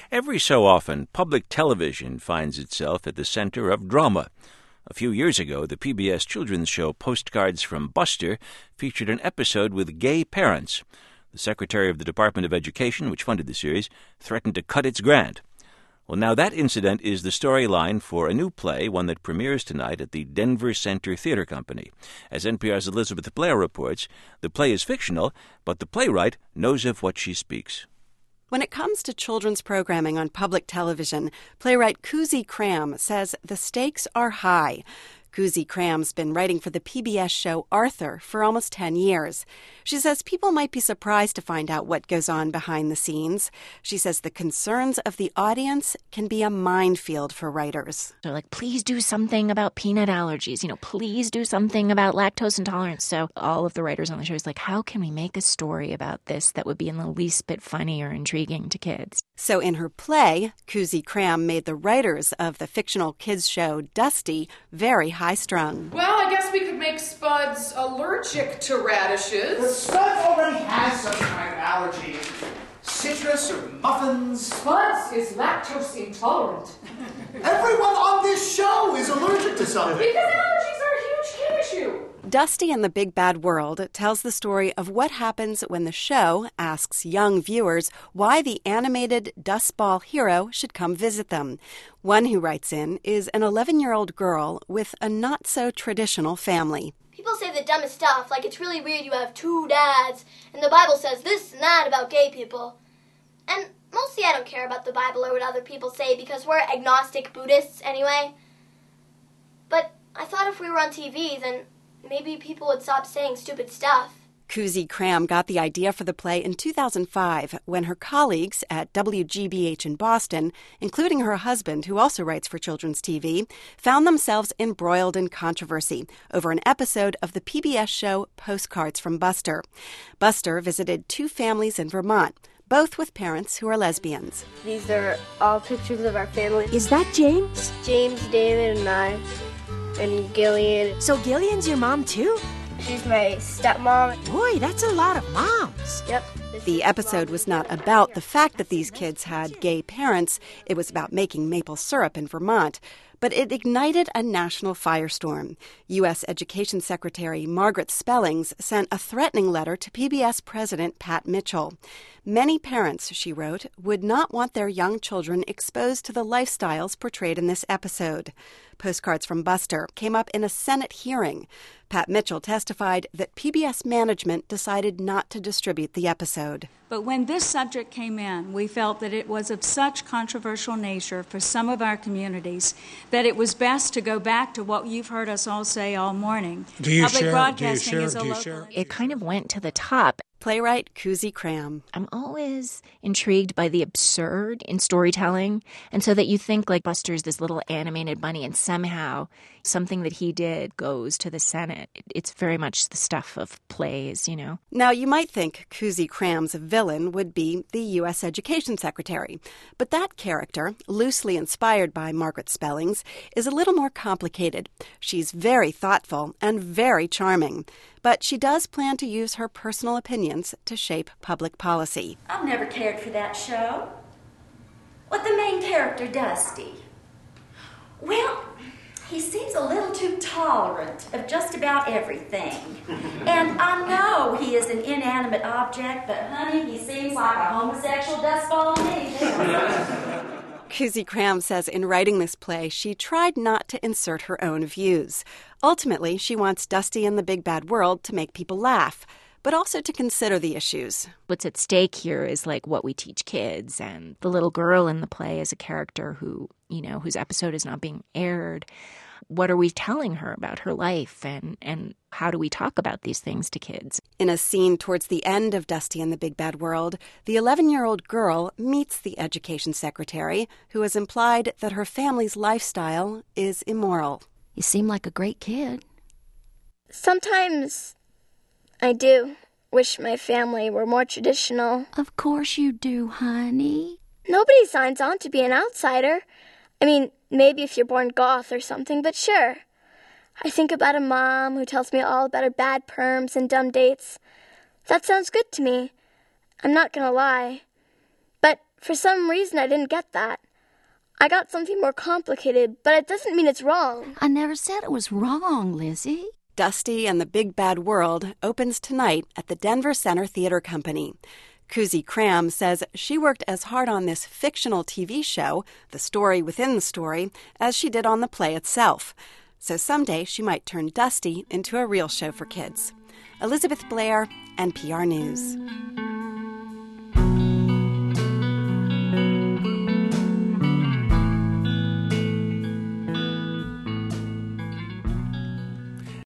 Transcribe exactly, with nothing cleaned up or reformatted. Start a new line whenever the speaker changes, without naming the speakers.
Every so often, public television finds itself at the center of drama. A few years ago, the P B S children's show Postcards from Buster featured an episode with gay parents. The Secretary of the Department of Education, which funded the series, threatened to cut its grant. Well, now that incident is the storyline for a new play, one that premieres tonight at the Denver Center Theater Company. As N P R's Elizabeth Blair reports, the play is fictional, but the playwright knows of what she speaks.
When it comes to children's programming on public television, playwright Kuzi Cram says the stakes are high. Kuzi Cram's been writing for the P B S show Arthur for almost ten years. She says people might be surprised to find out what goes on behind the scenes. She says the concerns of the audience can be a minefield for writers.
They're like, please do something about peanut allergies. You know, please do something about lactose intolerance. So all of the writers on the show is like, how can we make a story about this that would be in the least bit funny or intriguing to kids?
So in her play, Kuzi Cram made the writers of the fictional kids show Dusty very high-strung.
Well, I guess we could make Spuds allergic to radishes.
Spuds already has some kind of allergy. Citrus or muffins.
Spuds is lactose intolerant.
Everyone on this show is allergic to something.
Because allergies are a huge kid issue.
Dusty and the Big Bad World tells the story of what happens when the show asks young viewers why the animated Dust Ball hero should come visit them. One who writes in is an eleven-year-old girl with a not-so-traditional family.
People say the dumbest stuff, like it's really weird you have two dads, and the Bible says this and that about gay people. And mostly I don't care about the Bible or what other people say because we're agnostic Buddhists anyway. But I thought if we were on T V, then maybe people would stop saying stupid stuff.
Kuzi Cram got the idea for the play in two thousand five when her colleagues at W G B H in Boston, including her husband, who also writes for children's T V, found themselves embroiled in controversy over an episode of the P B S show Postcards from Buster. Buster visited two families in Vermont, both with parents who are lesbians.
These are all pictures of our family.
Is that James?
James, David, and I, and Gillian.
So Gillian's your mom too?
She's my stepmom.
Boy, that's a lot of moms.
Yep.
The episode was not about the fact that these kids had gay parents. It was about making maple syrup in Vermont. But it ignited a national firestorm. U S Education Secretary Margaret Spellings sent a threatening letter to P B S President Pat Mitchell. Many parents, she wrote, would not want their young children exposed to the lifestyles portrayed in this episode. Postcards from Buster came up in a Senate hearing. Pat Mitchell testified that P B S management decided not to distribute the episode.
But when this subject came in, we felt that it was of such controversial nature for some of our communities that it was best to go back to what you've heard us all say all morning.
Do you
Public
share?
broadcasting
Do you share?
is a
Do you
local
share?
It kind of went to the top.
Playwright Kuzi Cram.
I'm always intrigued by the absurd in storytelling, and so that you think like Buster's this little animated bunny and somehow something that he did goes to the Senate. It's very much the stuff of plays, you know.
Now, you might think Kuzi Cram's villain would be the U S Education Secretary, but that character, loosely inspired by Margaret Spellings, is a little more complicated. She's very thoughtful and very charming, but she does plan to use her personal opinions to shape public policy.
I've never cared for that show. What the main character, Dusty? Well, he seems a little too tolerant of just about everything. And I know he is an inanimate object, but honey, he seems like a homosexual dustball to me.
Kuzi Cram says in writing this play, she tried not to insert her own views. Ultimately, she wants Dusty and the Big Bad World to make people laugh, but also to consider the issues.
What's at stake here is like what we teach kids, and the little girl in the play is a character who, you know, whose episode is not being aired. What are we telling her about her life, and, and how do we talk about these things to kids?
In a scene towards the end of Dusty and the Big Bad World, the eleven-year-old girl meets the education secretary, who has implied that her family's lifestyle is immoral.
You seem like a great kid.
Sometimes I do wish my family were more traditional.
Of course you do, honey.
Nobody signs on to be an outsider. I mean, maybe if you're born goth or something, but sure. I think about a mom who tells me all about her bad perms and dumb dates. That sounds good to me. I'm not gonna lie. But For some reason, I didn't get that. I got something more complicated, but it doesn't mean it's wrong.
I never said it was wrong, Lizzie.
Dusty and the Big Bad World opens tonight at the Denver Center Theater Company. Kuzi Cram says she worked as hard on this fictional T V show, the story within the story, as she did on the play itself. So someday she might turn Dusty into a real show for kids. Elizabeth Blair, N P R News.